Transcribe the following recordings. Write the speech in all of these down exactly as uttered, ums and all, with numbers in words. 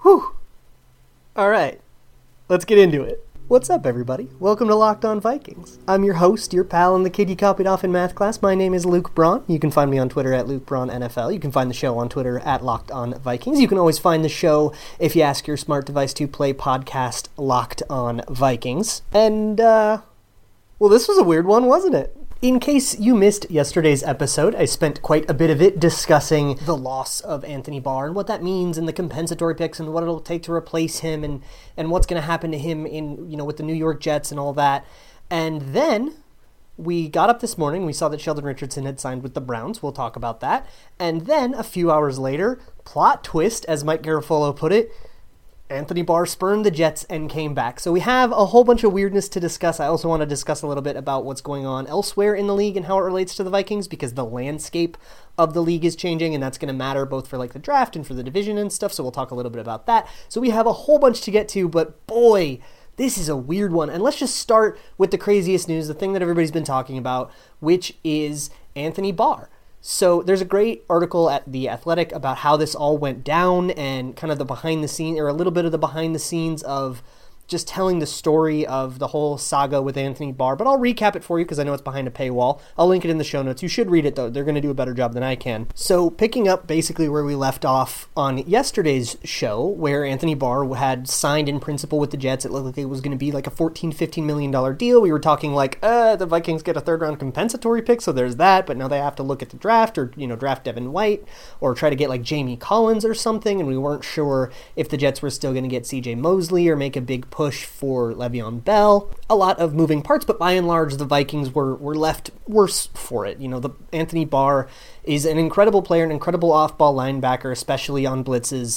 Whew. All right, let's get into it. What's up, everybody? Welcome to Locked On Vikings. I'm your host, your pal, and the kid you copied off in math class. My name is Luke Braun. You can find me on Twitter at Luke Braun N F L. You can find the show on Twitter at Locked On Vikings. You can always find the show, if you ask your smart device to play podcast Locked On Vikings. And, uh, well, this was a weird one, wasn't it? In case you missed yesterday's episode, I spent quite a bit of it discussing the loss of Anthony Barr and what that means and the compensatory picks and what it'll take to replace him and, and what's going to happen to him in, you know, with the New York Jets and all that. And then we got up this morning, we saw that Sheldon Richardson had signed with the Browns. We'll talk about that. And then a few hours later, plot twist, as Mike Garafolo put it, Anthony Barr spurned the Jets and came back. So we have a whole bunch of weirdness to discuss. I also want to discuss a little bit about what's going on elsewhere in the league and how it relates to the Vikings, because the landscape of the league is changing, and that's going to matter both for like the draft and for the division and stuff. So we'll talk a little bit about that. So we have a whole bunch to get to, but boy, this is a weird one. And let's just start with the craziest news, the thing that everybody's been talking about, which is Anthony Barr. So there's a great article at The Athletic about how this all went down and kind of the behind the scenes, or a little bit of the behind the scenes of just telling the story of the whole saga with Anthony Barr. But I'll recap it for you because I know it's behind a paywall. I'll link it in the show notes. You should read it, though. They're going to do a better job than I can. So picking up basically where we left off on yesterday's show, where Anthony Barr had signed in principle with the Jets. It looked like it was going to be like a fourteen, fifteen million dollars deal. We were talking like, uh, the Vikings get a third round compensatory pick, so there's that. But now they have to look at the draft, or, you know, draft Devin White, or try to get like Jamie Collins or something. And we weren't sure if the Jets were still going to get C J Mosley or make a big push for Le'Veon Bell. A lot of moving parts, but by and large, the Vikings were were left worse for it. You know, the Anthony Barr is an incredible player, an incredible off-ball linebacker, especially on blitzes,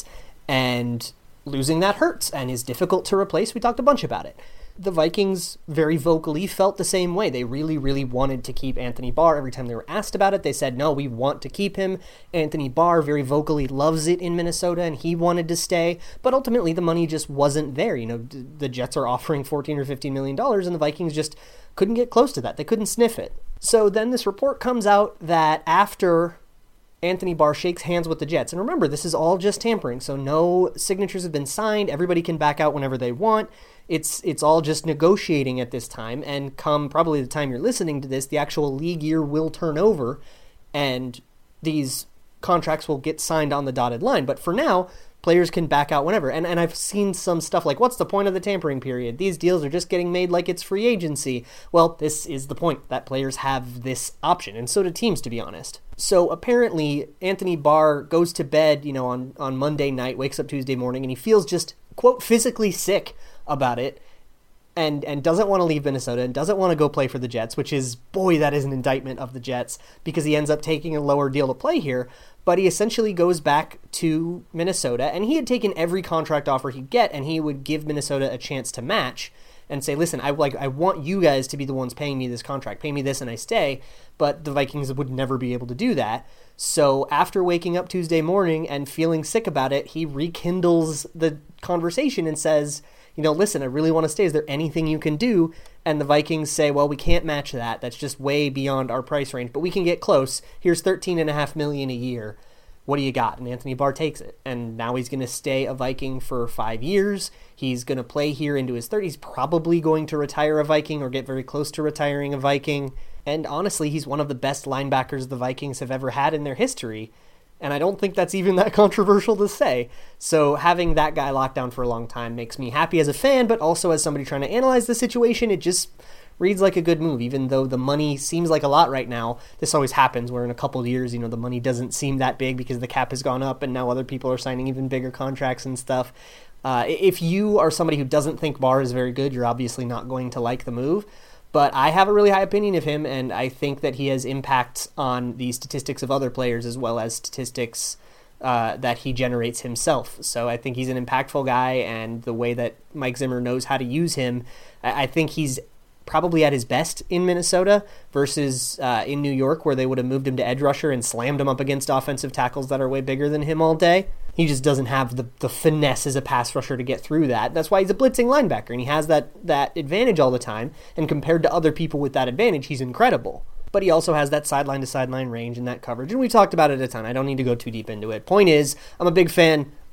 and losing that hurts and is difficult to replace. We talked a bunch about it. The Vikings very vocally felt the same way. They really, really wanted to keep Anthony Barr. Every time they were asked about it, they said, no, we want to keep him. Anthony Barr very vocally loves it in Minnesota, and he wanted to stay. But ultimately, the money just wasn't there. You know, the Jets are offering fourteen or fifteen million dollars, and the Vikings just couldn't get close to that. They couldn't sniff it. So then this report comes out that after Anthony Barr shakes hands with the Jets, and remember, this is all just tampering, so no signatures have been signed. Everybody can back out whenever they want. It's it's all just negotiating at this time, and come probably the time you're listening to this, the actual league year will turn over, and these contracts will get signed on the dotted line. But for now, players can back out whenever. And and I've seen some stuff like, what's the point of the tampering period? These deals are just getting made like it's free agency. Well, this is the point, that players have this option, and so do teams, to be honest. So apparently, Anthony Barr goes to bed, you know, on, on Monday night, wakes up Tuesday morning, and he feels just, quote, physically sick about it, and and doesn't want to leave Minnesota and doesn't want to go play for the Jets, which is, boy, that is an indictment of the Jets, because he ends up taking a lower deal to play here. But he essentially goes back to Minnesota, and he had taken every contract offer he'd get, and he would give Minnesota a chance to match and say, listen, I like I want you guys to be the ones paying me this contract. Pay me this and I stay. But the Vikings would never be able to do that. So after waking up Tuesday morning and feeling sick about it, he rekindles the conversation and says, you know, listen, I really want to stay. Is there anything you can do? And the Vikings say, well, we can't match that. That's just way beyond our price range, but we can get close. Here's thirteen and a half million a year. What do you got? And Anthony Barr takes it. And now he's going to stay a Viking for five years. He's going to play here into his thirties, probably going to retire a Viking or get very close to retiring a Viking. And honestly, he's one of the best linebackers the Vikings have ever had in their history. And I don't think that's even that controversial to say. So having that guy locked down for a long time makes me happy as a fan, but also as somebody trying to analyze the situation, it just reads like a good move, even though the money seems like a lot right now. This always happens where in a couple of years, you know, the money doesn't seem that big because the cap has gone up and now other people are signing even bigger contracts and stuff. Uh, if you are somebody who doesn't think Barr is very good, you're obviously not going to like the move. But I have a really high opinion of him, and I think that he has impacts on the statistics of other players as well as statistics uh, that he generates himself. So I think he's an impactful guy, and the way that Mike Zimmer knows how to use him, I think he's probably at his best in Minnesota versus uh, in New York, where they would have moved him to edge rusher and slammed him up against offensive tackles that are way bigger than him all day. He just doesn't have the, the finesse as a pass rusher to get through that. That's why he's a blitzing linebacker, and he has that, that advantage all the time, and compared to other people with that advantage, he's incredible. But he also has that sideline-to-sideline range and that coverage, and we've talked about it a ton. I don't need to go too deep into it. Point is, I'm a big fan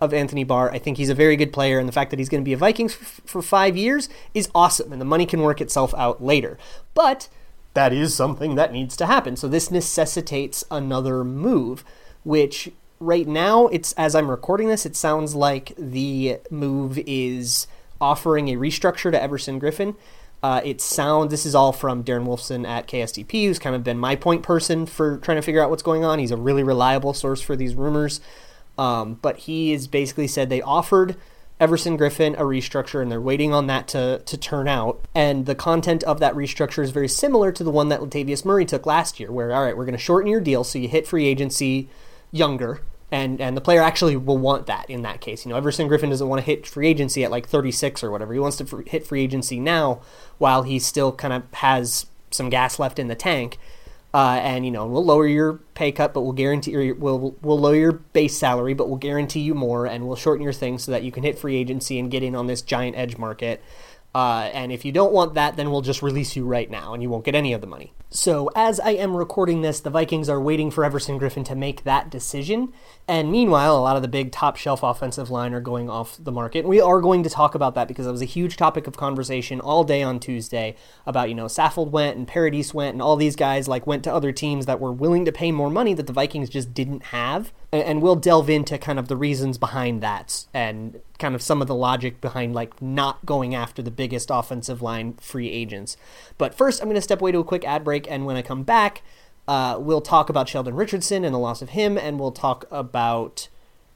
of Anthony Barr. I think he's a very good player, and the fact that he's going to be a Vikings f- for five years is awesome, and the money can work itself out later. But that is something that needs to happen. So this necessitates another move, which right now, it's as I'm recording this, it sounds like the move is offering a restructure to Everson Griffen. Uh, it sounds, this is all from Darren Wolfson at K S T P, who's kind of been my point person for trying to figure out what's going on. He's a really reliable source for these rumors. Um, but he has basically said they offered Everson Griffen a restructure, and they're waiting on that to, to turn out. And the content of that restructure is very similar to the one that Latavius Murray took last year, where, all right, we're going to shorten your deal so you hit free agency younger, and and the player actually will want that in that case. You know, Everson Griffen doesn't want to hit free agency at like thirty-six or whatever. He wants to f- hit free agency now while he still kind of has some gas left in the tank. Uh, and, you know, we'll lower your pay cut, but we'll guarantee, or we'll, we'll lower your base salary, but we'll guarantee you more, and we'll shorten your thing so that you can hit free agency and get in on this giant edge market. Uh, and if you don't want that, then we'll just release you right now, and you won't get any of the money. So as I am recording this, the Vikings are waiting for Everson Griffen to make that decision. And meanwhile, a lot of the big top-shelf offensive line are going off the market. And we are going to talk about that because it was a huge topic of conversation all day on Tuesday about, you know, Saffold went and Paradis went and all these guys like went to other teams that were willing to pay more money that the Vikings just didn't have. And we'll delve into kind of the reasons behind that and kind of some of the logic behind like not going after the biggest offensive line free agents. But first, I'm going to step away to a quick ad break, and when I come back, uh, we'll talk about Sheldon Richardson and the loss of him, and we'll talk about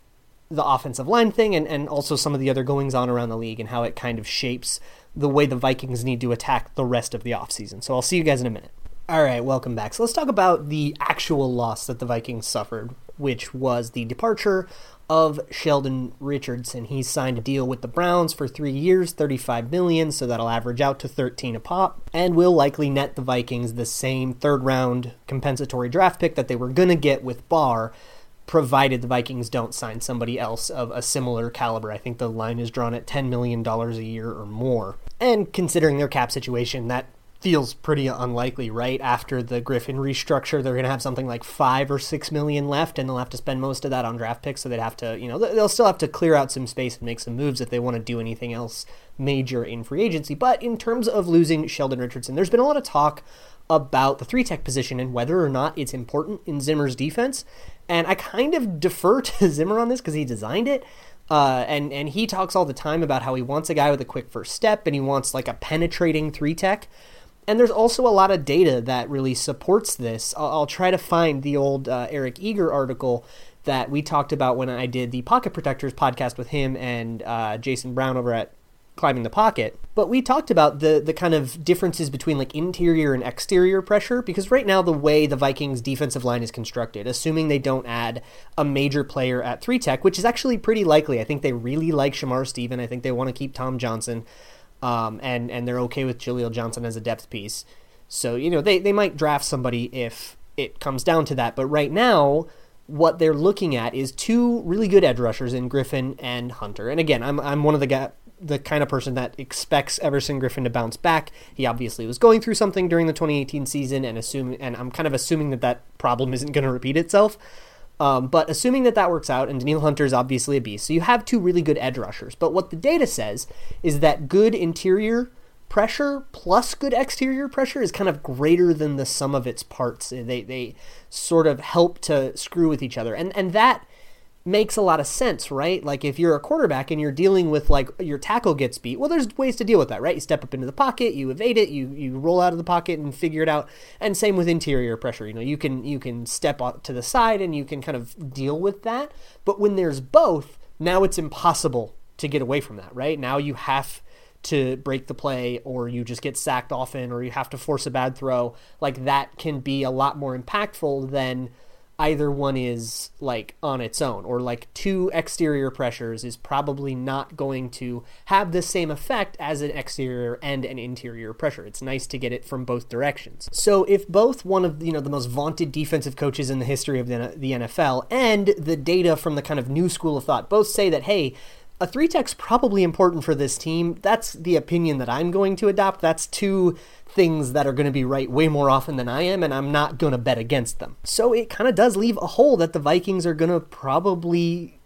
the offensive line thing and, and also some of the other goings-on around the league and how it kind of shapes the way the Vikings need to attack the rest of the offseason. So I'll see you guys in a minute. All right, welcome back. So let's talk about the actual loss that the Vikings suffered, which was the departure of Sheldon Richardson. He signed a deal with the Browns for three years, thirty-five million dollars, so that'll average out to thirteen a pop, and will likely net the Vikings the same third-round compensatory draft pick that they were going to get with Barr, provided the Vikings don't sign somebody else of a similar caliber. I think the line is drawn at ten million dollars a year or more. And considering their cap situation, that feels pretty unlikely, right? After the Griffen restructure, they're going to have something like five or six million left, and they'll have to spend most of that on draft picks. So they'd have to, you know, they'll still have to clear out some space and make some moves if they want to do anything else major in free agency. But in terms of losing Sheldon Richardson, there's been a lot of talk about the three tech position and whether or not it's important in Zimmer's defense. And I kind of defer to Zimmer on this because he designed it. Uh, and, and he talks all the time about how he wants a guy with a quick first step and he wants like a penetrating three tech. And there's also a lot of data that really supports this. I'll, I'll try to find the old uh, Eric Eager article that we talked about when I did the Pocket Protectors podcast with him and uh, Jason Brown over at Climbing the Pocket. But we talked about the the kind of differences between like interior and exterior pressure, because right now the way the Vikings defensive line is constructed, assuming they don't add a major player at three tech, which is actually pretty likely. I think they really like Shamar Stephen. I think they want to keep Tom Johnson. Um, and, and they're okay with Jaleel Johnson as a depth piece. So, you know, they, they might draft somebody if it comes down to that. But right now, what they're looking at is two really good edge rushers in Griffen and Hunter. And again, I'm I'm one of the guy, the kind of person that expects Everson Griffen to bounce back. He obviously was going through something during the twenty eighteen season, and assume, and I'm kind of assuming that that problem isn't going to repeat itself. Um, but assuming that that works out, and Danielle Hunter is obviously a beast, so you have two really good edge rushers. But what the data says is that good interior pressure plus good exterior pressure is kind of greater than the sum of its parts. They they sort of help to screw with each other, and and that makes a lot of sense, right? Like if you're a quarterback and you're dealing with like your tackle gets beat, well, there's ways to deal with that, right? You step up into the pocket, you evade it, you you roll out of the pocket and figure it out. And same with interior pressure. You know, you can you can step up to the side and you can kind of deal with that. But when there's both, now it's impossible to get away from that, right? Now you have to break the play, or you just get sacked often, or you have to force a bad throw. Like that can be a lot more impactful than either one is like on its own, or like two exterior pressures is probably not going to have the same effect as an exterior and an interior pressure. It's nice to get it from both directions. So if both one of, you know, the most vaunted defensive coaches in the history of the, the N F L and the data from the kind of new school of thought both say that, hey, a three tech's probably important for this team, that's the opinion that I'm going to adopt. That's two things that are going to be right way more often than I am, and I'm not going to bet against them. So it kind of does leave a hole that the Vikings are going to probably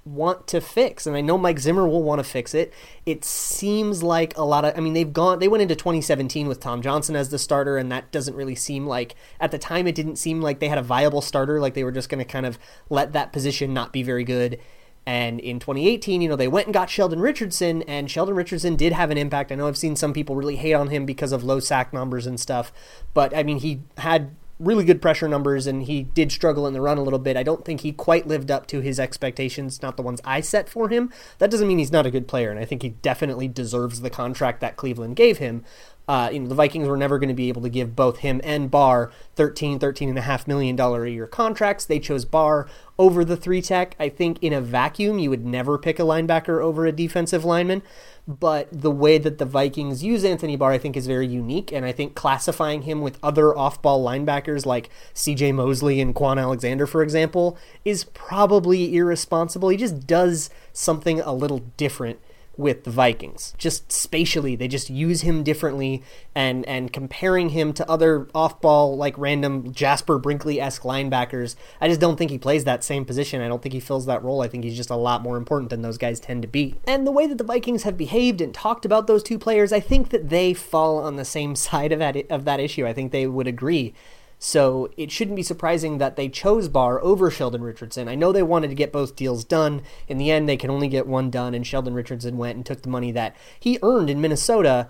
want to fix, and I know Mike Zimmer will want to fix it. It seems like a lot of, I mean, they've gone, they went into twenty seventeen with Tom Johnson as the starter, and that doesn't really seem like, at the time, it didn't seem like they had a viable starter, like they were just going to kind of let that position not be very good. And in twenty eighteen, you know, they went and got Sheldon Richardson, and Sheldon Richardson did have an impact. I know I've seen some people really hate on him because of low sack numbers and stuff, but I mean, he had really good pressure numbers, and he did struggle in the run a little bit. I don't think he quite lived up to his expectations, not the ones I set for him. That doesn't mean he's not a good player, and I think he definitely deserves the contract that Cleveland gave him. Uh, you know, the Vikings were never going to be able to give both him and Barr thirteen, thirteen and a half million dollar a year contracts. They chose Barr over the three tech. I think in a vacuum, you would never pick a linebacker over a defensive lineman, but the way that the Vikings use Anthony Barr, I think, is very unique, and I think classifying him with other off-ball linebackers like C J Mosley and Quan Alexander, for example, is probably irresponsible. He just does something a little different with the Vikings. Just spatially, they just use him differently, and and comparing him to other off-ball, like random Jasper Brinkley-esque linebackers, I just don't think he plays that same position. I don't think he fills that role. I think he's just a lot more important than those guys tend to be. And the way that the Vikings have behaved and talked about those two players, I think that they fall on the same side of that, of that issue. I think they would agree. So it shouldn't be surprising that they chose Barr over Sheldon Richardson. I know they wanted to get both deals done. In the end, they can only get one done, and Sheldon Richardson went and took the money that he earned in Minnesota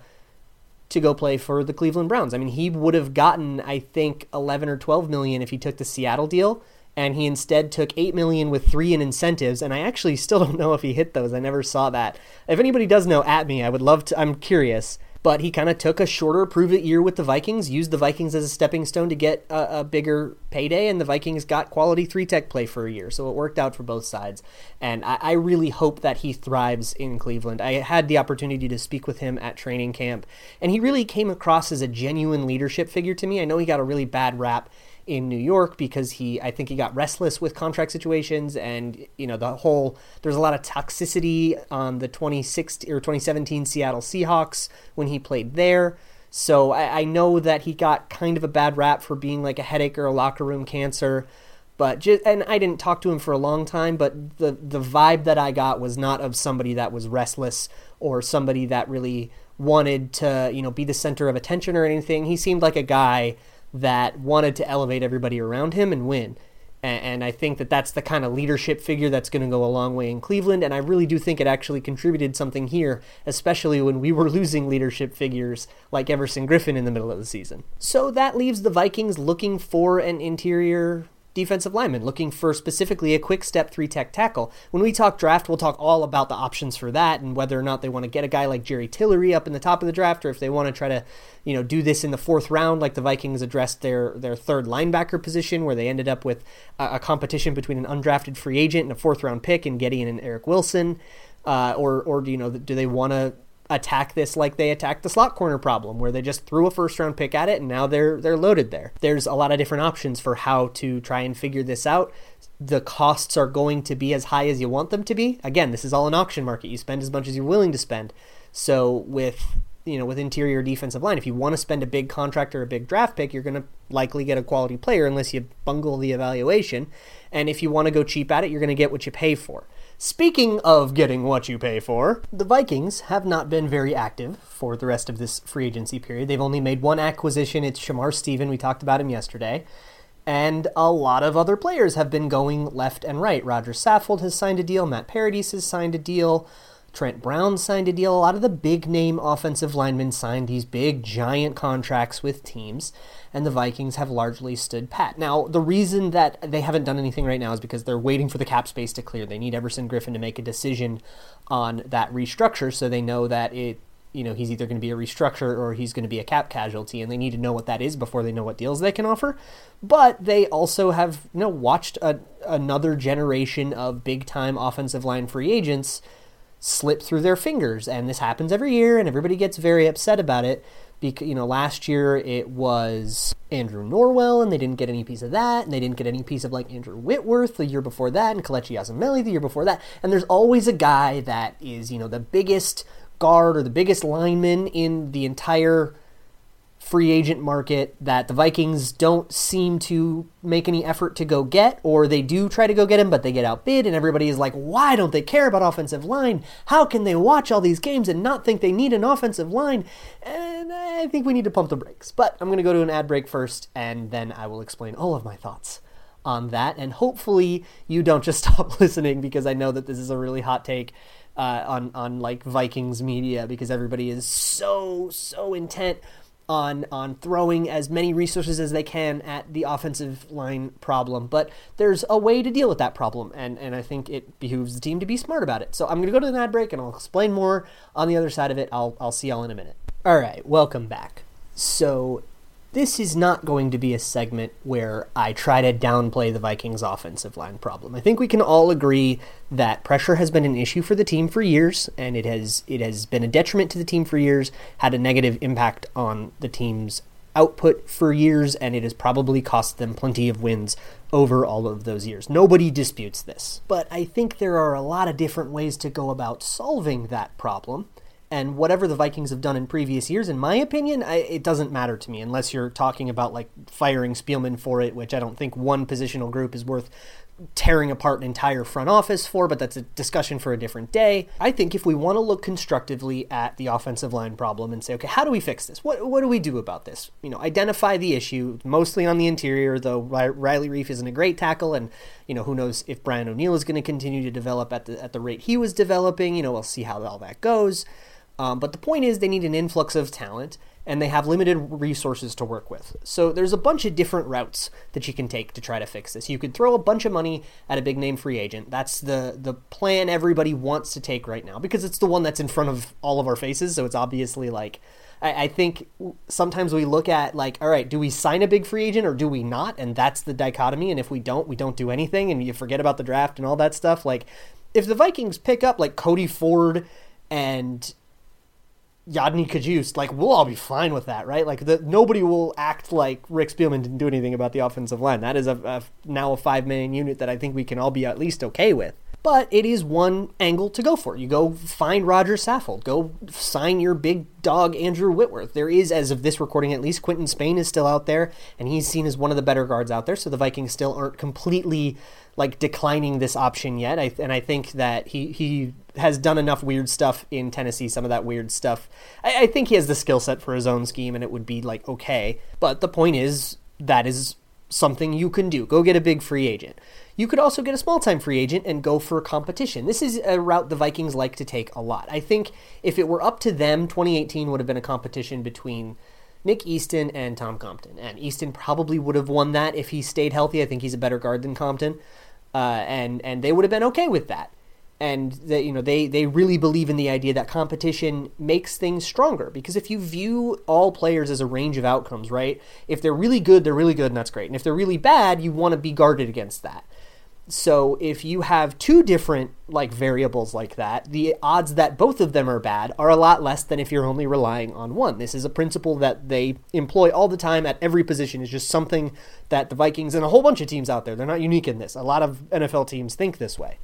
to go play for the Cleveland Browns. I mean, he would have gotten, I think, eleven or twelve million if he took the Seattle deal, and he instead took eight million with three in incentives, and I actually still don't know if he hit those. I never saw that. If anybody does know, at me. I would love to. I'm curious. But he kind of took a shorter prove-it year with the Vikings, used the Vikings as a stepping stone to get a, a bigger payday, and the Vikings got quality three-tech play for a year, so it worked out for both sides. And I, I really hope that he thrives in Cleveland. I had the opportunity to speak with him at training camp, and he really came across as a genuine leadership figure to me. I know he got a really bad rap in New York because he, I think he got restless with contract situations, and you know the whole there's a lot of toxicity on the twenty sixteen or twenty seventeen Seattle Seahawks when he played there. So I, I know that he got kind of a bad rap for being like a headache or a locker room cancer. But just, and I didn't talk to him for a long time, but the the vibe that I got was not of somebody that was restless or somebody that really wanted to, you know, be the center of attention or anything. He seemed like a guy that wanted to elevate everybody around him and win. And, and I think that that's the kind of leadership figure that's going to go a long way in Cleveland, and I really do think it actually contributed something here, especially when we were losing leadership figures like Everson Griffin in the middle of the season. So that leaves the Vikings looking for an interior defensive lineman, looking for specifically a quick step three tech tackle. When we talk draft, we'll talk all about the options for that and whether or not they want to get a guy like Jerry Tillery up in the top of the draft, or if they want to try to, you know, do this in the fourth round like the Vikings addressed their their third linebacker position, where they ended up with a, a competition between an undrafted free agent and a fourth round pick in Gideon and Eric Wilson, uh, or or do you know do they want to attack this like they attacked the slot corner problem, where they just threw a first round pick at it and now they're they're loaded there. There's a lot of different options for how to try and figure this out. The costs are going to be as high as you want them to be. Again, this is all an auction market. You spend as much as you're willing to spend. So with you know with interior defensive line, if you want to spend a big contract or a big draft pick, you're going to likely get a quality player unless you bungle the evaluation. And if you want to go cheap at it, you're going to get what you pay for. Speaking of getting what you pay for, the Vikings have not been very active for the rest of this free agency period. They've only made one acquisition. It's Shamar Stephen. We talked about him yesterday. And a lot of other players have been going left and right. Roger Saffold has signed a deal. Matt Paradis has signed a deal. Trent Brown signed a deal. A lot of the big-name offensive linemen signed these big, giant contracts with teams, and the Vikings have largely stood pat. Now, the reason that they haven't done anything right now is because they're waiting for the cap space to clear. They need Everson Griffin to make a decision on that restructure, so they know that it, you know, he's either going to be a restructure or he's going to be a cap casualty, and they need to know what that is before they know what deals they can offer. But they also have, you know, watched a, another generation of big-time offensive line free agents slip through their fingers, and this happens every year, and everybody gets very upset about it. Because, you know, last year it was Andrew Norwell, and they didn't get any piece of that, and they didn't get any piece of, like, Andrew Whitworth the year before that, and Kelechi Osemele the year before that, and there's always a guy that is, you know, the biggest guard or the biggest lineman in the entire free agent market that the Vikings don't seem to make any effort to go get, or they do try to go get him, but they get outbid, and everybody is like, why don't they care about offensive line? How can they watch all these games and not think they need an offensive line? And I think we need to pump the brakes. But I'm going to go to an ad break first, and then I will explain all of my thoughts on that, and hopefully you don't just stop listening, because I know that this is a really hot take uh, on, on like Vikings media, because everybody is so, so intent on on throwing as many resources as they can at the offensive line problem. But there's a way to deal with that problem, and, and I think it behooves the team to be smart about it. So I'm going to go to the ad break, and I'll explain more on the other side of it. I'll I'll see y'all in a minute. All right, welcome back. So this is not going to be a segment where I try to downplay the Vikings' offensive line problem. I think we can all agree that pressure has been an issue for the team for years, and it has it has been a detriment to the team for years, had a negative impact on the team's output for years, and it has probably cost them plenty of wins over all of those years. Nobody disputes this. But I think there are a lot of different ways to go about solving that problem. And whatever the Vikings have done in previous years, in my opinion, I, it doesn't matter to me, unless you're talking about like firing Spielman for it, which I don't think one positional group is worth tearing apart an entire front office for, but that's a discussion for a different day. I think if we want to look constructively at the offensive line problem and say, okay, how do we fix this? What what do we do about this? You know, identify the issue, mostly on the interior, though Riley Reiff isn't a great tackle, and, you know, who knows if Brian O'Neill is going to continue to develop at the at the rate he was developing. You know, we'll see how all that goes. Um, but the point is they need an influx of talent, and they have limited resources to work with. So there's a bunch of different routes that you can take to try to fix this. You could throw a bunch of money at a big-name free agent. That's the, the plan everybody wants to take right now, because it's the one that's in front of all of our faces, so it's obviously like... I, I think sometimes we look at, like, all right, do we sign a big free agent or do we not? And that's the dichotomy, and if we don't, we don't do anything, and you forget about the draft and all that stuff. Like, if the Vikings pick up, like, Cody Ford and Yadni Kajust, like, we'll all be fine with that, right? Like, the, nobody will act like Rick Spielman didn't do anything about the offensive line. That is a, a now a five-man unit that I think we can all be at least okay with. But it is one angle to go for. You go find Roger Saffold. Go sign your big dog, Andrew Whitworth. There is, as of this recording at least, Quinton Spain is still out there, and he's seen as one of the better guards out there, so the Vikings still aren't completely, like, declining this option yet. I, and I think that he, he has done enough weird stuff in Tennessee, some of that weird stuff. I, I think he has the skill set for his own scheme, and it would be, like, okay. But the point is, that is something you can do. Go get a big free agent. You could also get a small-time free agent and go for competition. This is a route the Vikings like to take a lot. I think if it were up to them, twenty eighteen would have been a competition between Nick Easton and Tom Compton. And Easton probably would have won that if he stayed healthy. I think he's a better guard than Compton. Uh, and, and they would have been okay with that. And that, you know, they, they really believe in the idea that competition makes things stronger. Because if you view all players as a range of outcomes, right? If they're really good, they're really good, and that's great. And if they're really bad, you want to be guarded against that. So if you have two different, like, variables like that, the odds that both of them are bad are a lot less than if you're only relying on one. This is a principle that they employ all the time at every position. It's just something that the Vikings and a whole bunch of teams out there, they're not unique in this. A lot of N F L teams think this way.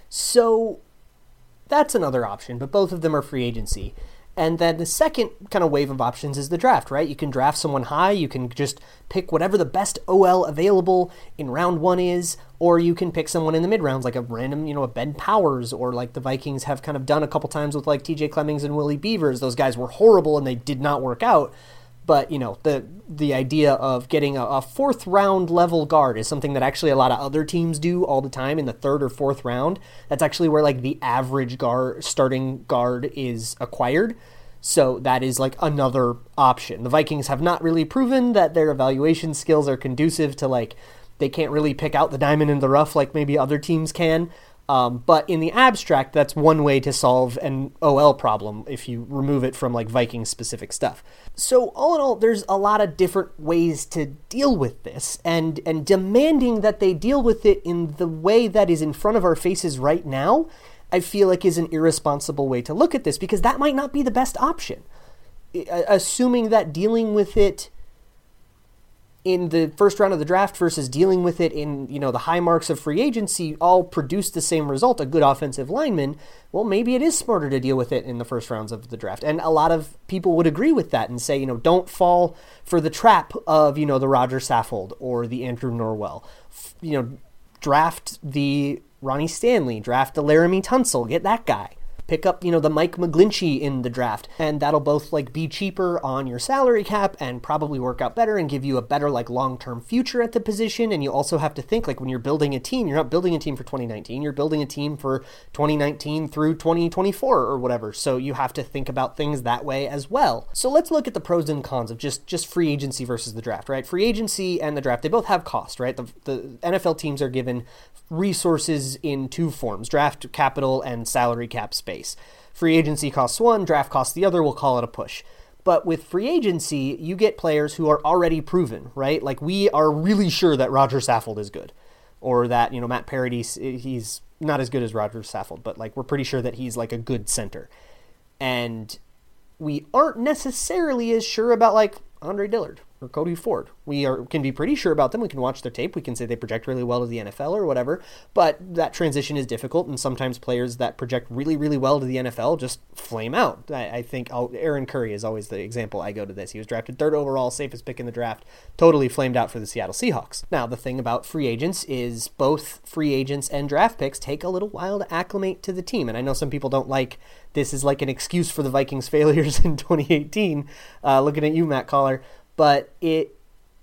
So that's another option, but both of them are free agency. And then the second kind of wave of options is the draft, right? You can draft someone high, you can just pick whatever the best O L available in round one is, or you can pick someone in the mid-rounds, like a random, you know, a Ben Powers, or like the Vikings have kind of done a couple times with like T J Clemmings and Willie Beavers. Those guys were horrible and they did not work out. But, you know, the the idea of getting a, a fourth round level guard is something that actually a lot of other teams do all the time in the third or fourth round. That's actually where like the average guard starting guard is acquired. So that is like another option. The Vikings have not really proven that their evaluation skills are conducive to, like, they can't really pick out the diamond in the rough like maybe other teams can. Um, but in the abstract, that's one way to solve an O L problem if you remove it from like Viking-specific stuff. So all in all, there's a lot of different ways to deal with this, and and demanding that they deal with it in the way that is in front of our faces right now, I feel like is an irresponsible way to look at this, because that might not be the best option. Assuming that dealing with it in the first round of the draft versus dealing with it in, you know, the high marks of free agency all produce the same result, a good offensive lineman, well, maybe it is smarter to deal with it in the first rounds of the draft. And a lot of people would agree with that and say, you know, don't fall for the trap of, you know, the Roger Saffold or the Andrew Norwell. You know, draft the Ronnie Stanley, draft the Laramie Tunsil, get that guy. Pick up, you know, the Mike McGlinchey in the draft, and that'll both like be cheaper on your salary cap and probably work out better and give you a better like long-term future at the position. And you also have to think like when you're building a team, you're not building a team for twenty nineteen, you're building a team for twenty nineteen through twenty twenty-four or whatever. So you have to think about things that way as well. So let's look at the pros and cons of just, just free agency versus the draft, right? Free agency and the draft, they both have cost, right? The, the N F L teams are given resources in two forms, draft capital and salary cap space. Free agency costs one, draft costs the other, we'll call it a push. But with free agency, you get players who are already proven, right? Like we are really sure that Roger Saffold is good. Or that, you know, Matt Paradis, he's not as good as Roger Saffold, but like we're pretty sure that he's like a good center. And we aren't necessarily as sure about like Andre Dillard or Cody Ford. We are can be pretty sure about them. We can watch their tape. We can say they project really well to the N F L or whatever, but that transition is difficult, and sometimes players that project really, really well to the N F L just flame out. I, I think I'll, Aaron Curry is always the example I go to this. He was drafted third overall, safest pick in the draft, totally flamed out for the Seattle Seahawks. Now, the thing about free agents is both free agents and draft picks take a little while to acclimate to the team, and I know some people don't like this is like an excuse for the Vikings' failures in twenty eighteen, uh, looking at you, Matt Collar. But it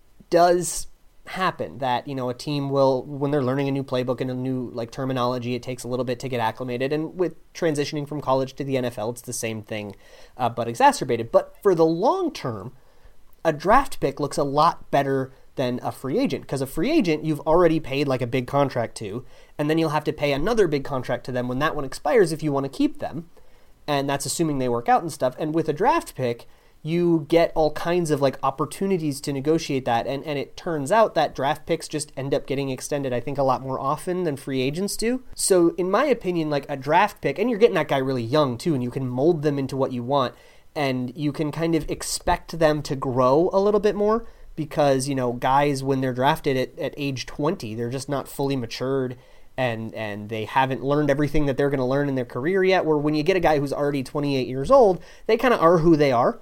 does happen that, you know, a team will, when they're learning a new playbook and a new like terminology, it takes a little bit to get acclimated. And with transitioning from college to the N F L, it's the same thing, uh, but exacerbated. But for the long term, a draft pick looks a lot better than a free agent, because a free agent you've already paid like a big contract to, and then you'll have to pay another big contract to them when that one expires if you want to keep them. And that's assuming they work out and stuff. And with a draft pick, you get all kinds of like opportunities to negotiate that. And, and it turns out that draft picks just end up getting extended, I think, a lot more often than free agents do. So in my opinion, like a draft pick, and you're getting that guy really young too, and you can mold them into what you want, and you can kind of expect them to grow a little bit more because, you know, guys, when they're drafted at, at age twenty, they're just not fully matured and and they haven't learned everything that they're going to learn in their career yet, where when you get a guy who's already twenty-eight years old, they kind of are who they are.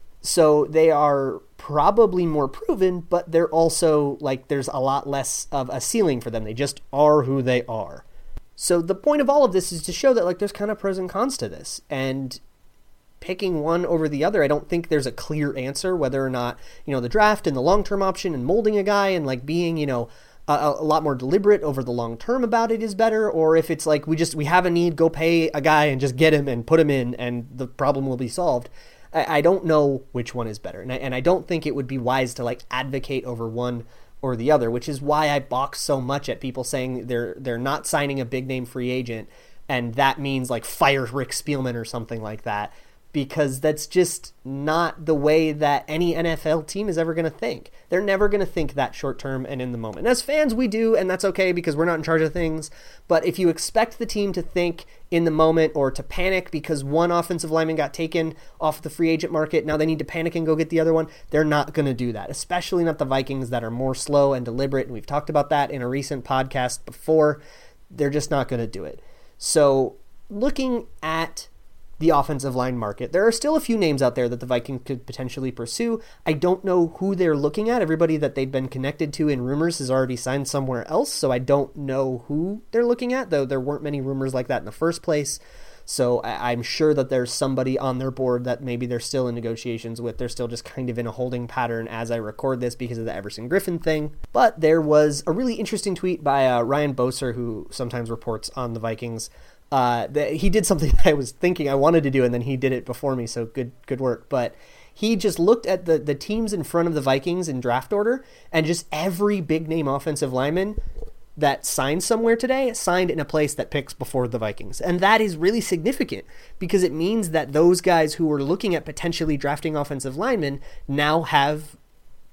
So they are probably more proven, but they're also like there's a lot less of a ceiling for them. They just are who they are. So the point of all of this is to show that like there's kind of pros and cons to this. And picking one over the other, I don't think there's a clear answer whether or not, you know, the draft and the long-term option and molding a guy and like being, you know, a, a lot more deliberate over the long term about it is better, or if it's like we just we have a need, go pay a guy and just get him and put him in and the problem will be solved. I don't know which one is better, and I, and I don't think it would be wise to like advocate over one or the other, which is why I balk so much at people saying they're they're not signing a big name free agent, and that means like fire Rick Spielman or something like that, because that's just not the way that any N F L team is ever going to think. They're never going to think that short term and in the moment. And as fans, we do, and that's okay because we're not in charge of things. But if you expect the team to think in the moment or to panic because one offensive lineman got taken off the free agent market, now they need to panic and go get the other one, they're not going to do that, especially not the Vikings that are more slow and deliberate. And we've talked about that in a recent podcast before. They're just not going to do it. So looking at the offensive line market, there are still a few names out there that the Vikings could potentially pursue. I don't know who they're looking at. Everybody that they've been connected to in rumors has already signed somewhere else, so I don't know who they're looking at, though there weren't many rumors like that in the first place. So I- I'm sure that there's somebody on their board that maybe they're still in negotiations with. They're still just kind of in a holding pattern as I record this because of the Everson Griffin thing. But there was a really interesting tweet by uh, Ryan Boser, who sometimes reports on the Vikings. Uh, that he did something that I was thinking I wanted to do, and then he did it before me, so good good work. But he just looked at the, the teams in front of the Vikings in draft order, and just every big-name offensive lineman that signed somewhere today signed in a place that picks before the Vikings. And that is really significant, because it means that those guys who were looking at potentially drafting offensive linemen now have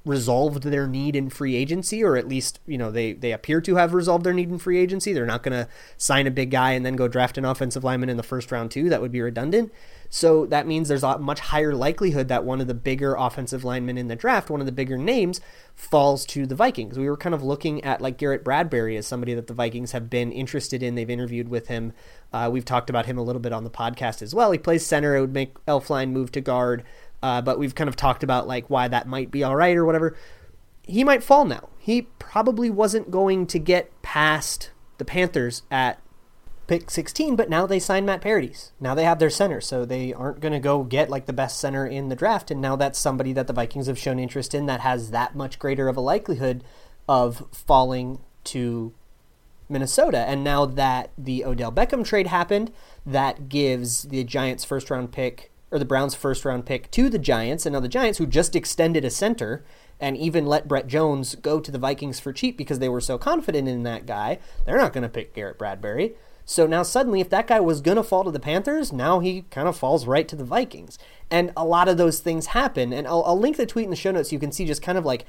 resolved their need in free agency, or at least, you know, they, they appear to have resolved their need in free agency. They're not going to sign a big guy and then go draft an offensive lineman in the first round too. That would be redundant. So that means there's a much higher likelihood that one of the bigger offensive linemen in the draft, one of the bigger names, falls to the Vikings. We were kind of looking at like Garrett Bradbury as somebody that the Vikings have been interested in. They've interviewed with him. Uh, we've talked about him a little bit on the podcast as well. He plays center. It would make Elflein move to guard. Uh, but we've kind of talked about like why that might be all right or whatever. He might fall now. He probably wasn't going to get past the Panthers at pick sixteen, but now they signed Matt Paradis. Now they have their center, so they aren't going to go get like the best center in the draft, and now that's somebody that the Vikings have shown interest in that has that much greater of a likelihood of falling to Minnesota. And now that the Odell Beckham trade happened, that gives the Giants first round pick, or the Browns first round pick, to the Giants, and now the Giants, who just extended a center and even let Brett Jones go to the Vikings for cheap because they were so confident in that guy, they're not going to pick Garrett Bradbury. So now suddenly, if that guy was going to fall to the Panthers, now he kind of falls right to the Vikings. And a lot of those things happen. And I'll, I'll link the tweet in the show notes so you can see just kind of like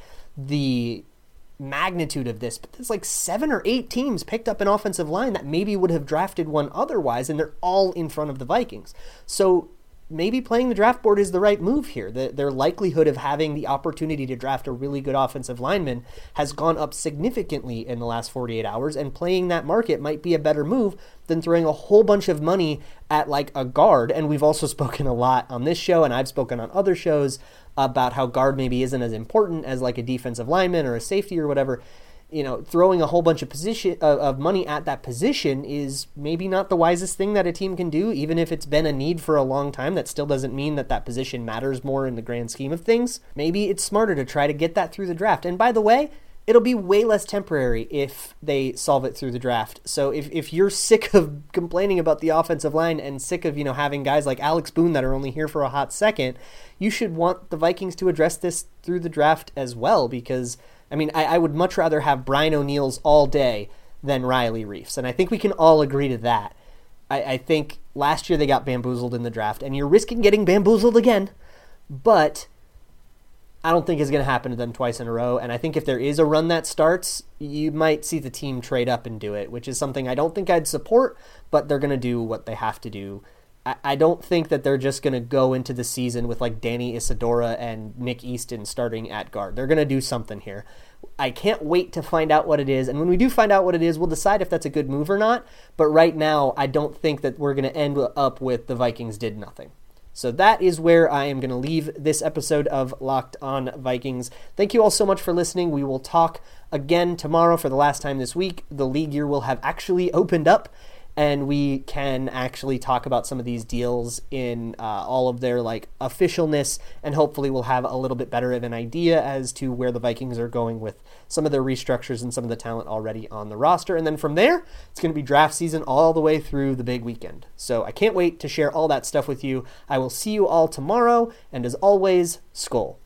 the magnitude of this. But there's like seven or eight teams picked up an offensive line that maybe would have drafted one otherwise, and they're all in front of the Vikings. So maybe playing the draft board is the right move here. The, their likelihood of having the opportunity to draft a really good offensive lineman has gone up significantly in the last forty-eight hours, and playing that market might be a better move than throwing a whole bunch of money at like a guard. And we've also spoken a lot on this show, and I've spoken on other shows about how guard maybe isn't as important as like a defensive lineman or a safety or whatever. You know, throwing a whole bunch of position of, of money at that position is maybe not the wisest thing that a team can do. Even if it's been a need for a long time, that still doesn't mean that that position matters more in the grand scheme of things. Maybe it's smarter to try to get that through the draft. And by the way, it'll be way less temporary if they solve it through the draft. So if, if you're sick of complaining about the offensive line and sick of, you know, having guys like Alex Boone that are only here for a hot second, you should want the Vikings to address this through the draft as well, because I mean, I, I would much rather have Brian O'Neill's all day than Riley Reif's, and I think we can all agree to that. I, I think last year they got bamboozled in the draft, and you're risking getting bamboozled again, but I don't think it's going to happen to them twice in a row, and I think if there is a run that starts, you might see the team trade up and do it, which is something I don't think I'd support, but they're going to do what they have to do. I don't think that they're just going to go into the season with like Danny Isidora and Nick Easton starting at guard. They're going to do something here. I can't wait to find out what it is. And when we do find out what it is, we'll decide if that's a good move or not. But right now, I don't think that we're going to end up with the Vikings did nothing. So that is where I am going to leave this episode of Locked On Vikings. Thank you all so much for listening. We will talk again tomorrow for the last time this week. The league year will have actually opened up, and we can actually talk about some of these deals in uh, all of their like officialness, and hopefully we'll have a little bit better of an idea as to where the Vikings are going with some of their restructures and some of the talent already on the roster. And then from there, it's going to be draft season all the way through the big weekend. So I can't wait to share all that stuff with you. I will see you all tomorrow, and as always, Skol.